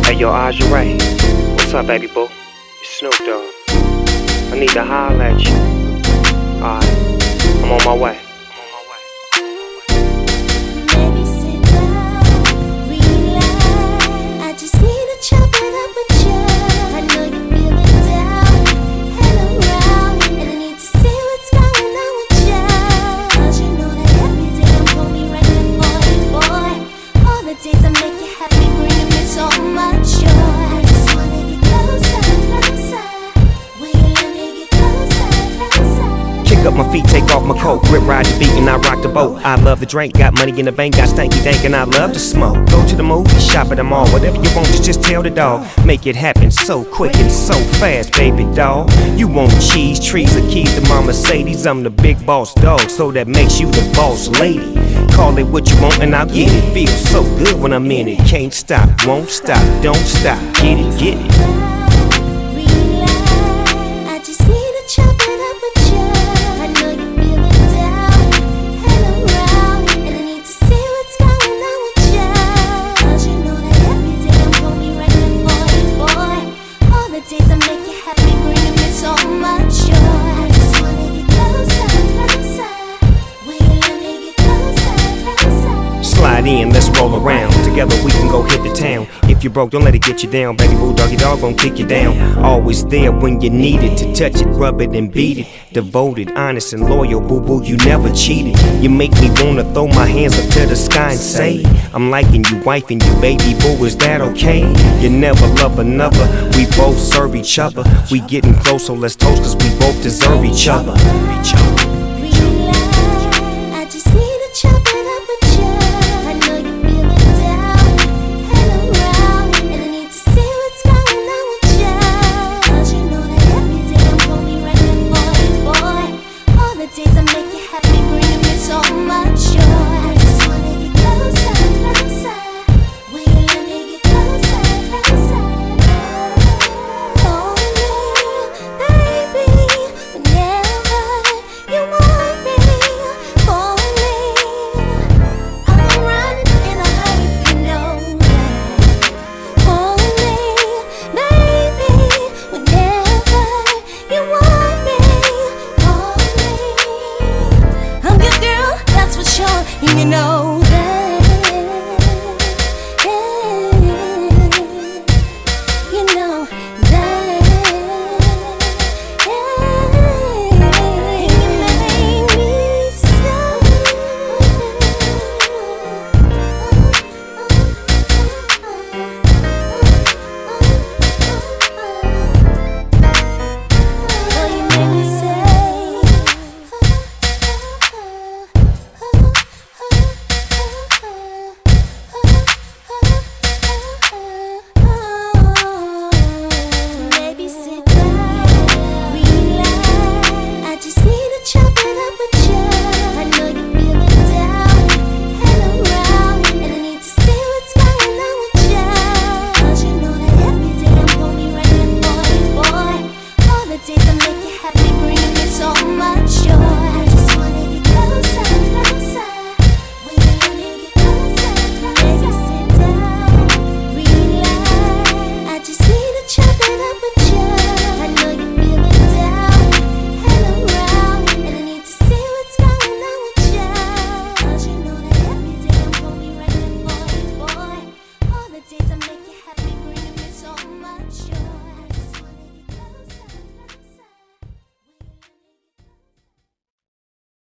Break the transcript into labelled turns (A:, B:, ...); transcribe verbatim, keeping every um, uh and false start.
A: Hey, yo, Aja Ray. What's up, baby boo? It's Snoop Dogg. I need to holler at you. Alright, I'm on my way.
B: Baby, sit down, relax. I just need to chop it up with you. I know you're feeling down and around, and I need to see what's going on with you. 'Cause you know that every day I'm gonna be right there for you, boy. All the days I make you happy, bringing me so much joy. I just wanna get closer, closer. Will you let me get closer, closer?
A: Kick up my feet, take off my coat, grip ride the beat and I rock the boat. I love to drink, got money in the bank, got stanky dank and I love to smoke. Go to the movie, shop at the mall, whatever you want, just tell the dog. Make it happen so quick and so fast, baby doll. You want cheese, trees, or keys to my Mercedes? I'm the big boss dog, so that makes you the boss lady. Call it what you want and I'll get it. Feels so good when I'm in it. Can't stop, won't stop, don't stop. Get it, get it.
B: I just need to chop it up with you. I know you're feeling down and around, and I need to see what's going on with you. 'Cause you know that every day I'm gonna be right there for you, boy. All the days I make you happy, bringing me so much joy. I just wanna get closer, closer. Will you let me get closer, closer?
A: Slide in, let's roll around. Together we can go hit the town. If you broke, don't let it get you down. Baby boo, doggy dog gon' kick you down. Always there when you need it. To touch it, rub it, and beat it. Devoted, honest, and loyal, boo boo, you never cheated. You make me wanna throw my hands up to the sky and say, I'm liking you, wifing you, baby boo, is that okay? You never love another, we both serve each other. We getting close, so let's toast, cause we both deserve each other. Each other.
B: I just need to chop it up with you. I know you're feeling down and around, and I need to see what's going on with you. 'Cause you know that every day I'm gonna be right there for you, boy. All the days I make you happy, bringing me so much joy. I just wanna get closer, closer. Will you let me get closer, closer? Hold me, baby, whenever you want me. Hold me, I'm running in a hurry, you know that. Hold me, baby, whenever you want me. Hold me, I'm your girl, that's for sure, and you know that. You know that. You make me so. Oh, you make me say. Baby, sit down, relax. I just need to chop it up with you. I know you're feeling down and around, and I need to see what's going on with you. 'Cause you know that every day I'm gonna be right there for you, boy. All the days I make you happy, bringing me so much joy. I just wanna get closer, closer. Will you let me get closer, closer? Sit down, relax. I just need to chop it up with you. I know you're feeling down and around, and I need to see what's going on with you. 'Cause you know that every day I'm gonna be right there for you, boy. All the days I make you happy.